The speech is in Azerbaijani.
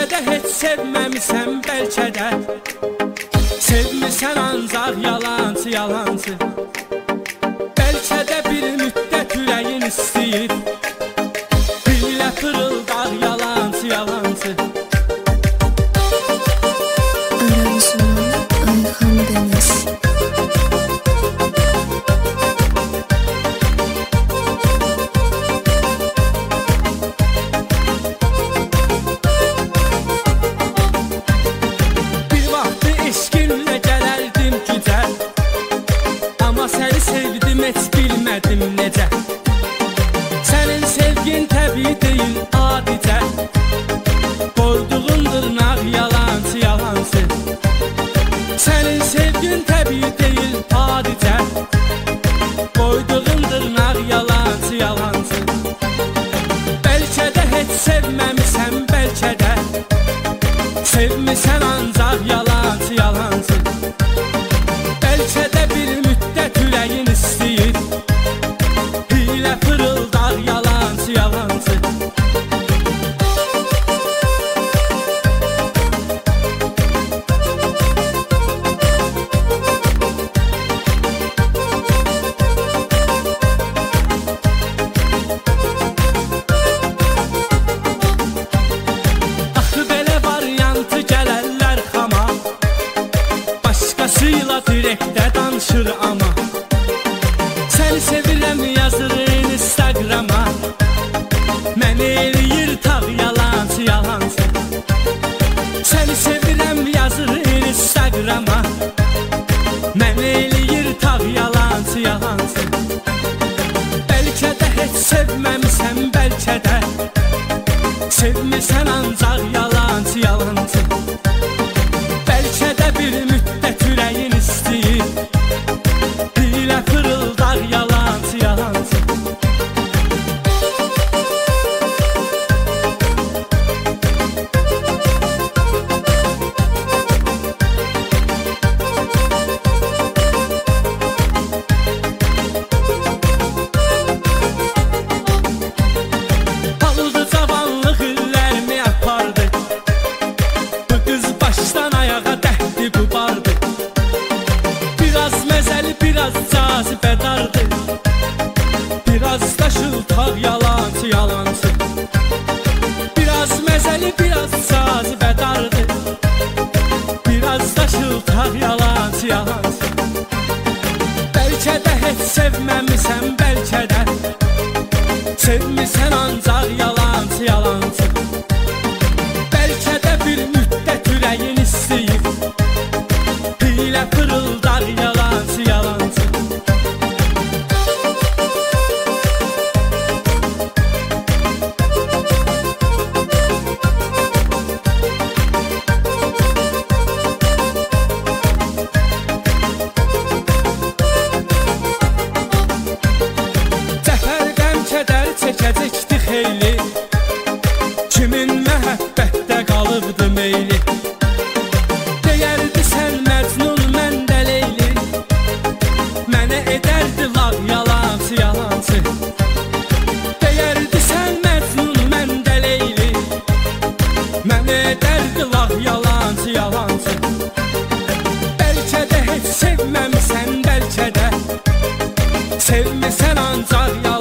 də heç sevməmisən bəlkə də. Sevmirsən ancaq yalancı yalancı. Bəlkə də bir müddət ürəyin istəyir, dilə fırıldar yalancı yalancı. Aranjman Ayxan Dəniz. Səni sevdim, heç bilmədim necə. Sənin sevgin təbii deyil, adicə. Qoyduğun dırnaq yalancı yalancı. Sənin sevgin təbii deyil, adicə. Qoyduğun dırnaq yalancı yalancı. Bəlkə də heç sevməmisən bəlkə də. Sevmirsən ancaq yalancı yalancı. Bəlkə də bir müddət ürəyin istəyir, hilə fırıldar yalancı yalancı. Axı belə variantı gələrlər xama, başqasıyla direktdə danışır ama. Səni sevirəm yazır Instagrama, mən eləyir tağ yalancı yalancı. Səni sevirəm yazır Instagrama, mən eləyir tağ yalancı yalancı. Bəlkə də heç sevməmisən bəlkə də. Sevmirsən ancaq yalancı yalancı. Bəlkə də bir müddət ürəyin istəyir, hilə fırıldar yalancı yalancı. Aldı cavanlıq illərimi apardı, bu qız başdan ayağa dəhdi bu bardı. Biraz məzəli, biraz cazibədardı, biraz da şıltaq yalancı yalancı. Biraz məzəli, biraz cazibədardı, biraz da şıltaq yalancı yalancı. Bəlkə də heç sevməmisən bəlkə də. Sevmirsən ancaq yalancı yalancı. Bəlkə də bir müddət ürəyin istəyir, hilə fırıldar yalancı yalancı. Cəfər qəm kədər çəkəcəkdi xeyli, kimin məhəbbətdə qalıbdı meyli. Deyərdi sən Məcnun, mən də Leyli, mənə edərdi lağ yalancı yalancı. Deyərdi sən Məcnun, mən də Leyli, mənə edərdi lağ yalancı yalancı. Bəlkə də heç sevməmisən bəlkə də. Sevmirsən ancaq yalancı